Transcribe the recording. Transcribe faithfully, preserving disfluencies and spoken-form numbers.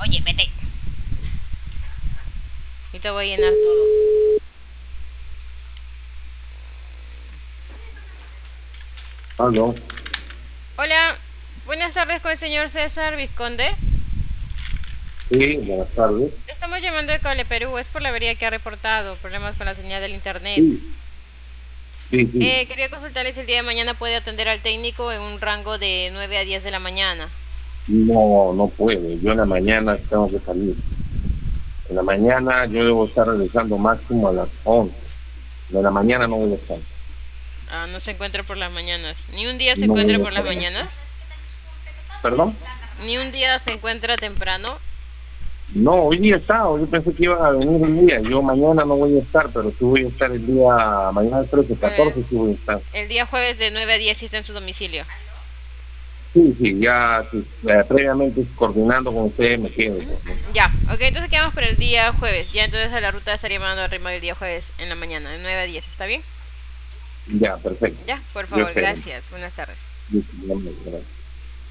Oye, vete. Y te voy a llenar todo. Aló, Hola, buenas tardes con el señor César Vizconde. sí, buenas tardes. Estamos llamando de Cable Perú, es por la avería que ha reportado problemas con la señal del internet. Sí, sí, sí. Eh, quería consultarle si el día de mañana puede atender al técnico en un rango de nueve a diez de la mañana. No, no puede. Yo en la mañana tengo que salir. En la mañana yo debo estar regresando máximo a las once. De la mañana no voy a estar. Ah, no se encuentra por las mañanas. ¿Ni un día se No encuentra voy a por las estar. mañanas? ¿Perdón? ¿Ni un día se encuentra temprano? No, hoy día estaba. Yo pensé que iban a venir el día. Yo mañana no voy a estar, pero sí voy a estar el día, mañana es trece, catorce, sí Pues voy a estar. el día jueves de nueve a diez sí está en su domicilio. Sí, sí, ya sí, eh, previamente coordinando con ustedes me quedo, pues, ¿no? Ya, ok, entonces quedamos para el día jueves. Ya entonces a la ruta estaría mandando al ritmo del día jueves en la mañana, de nueve a diez, ¿está bien? Ya, perfecto. Ya, por Yo favor, espero. gracias. Buenas tardes. Listo, ya me- gracias.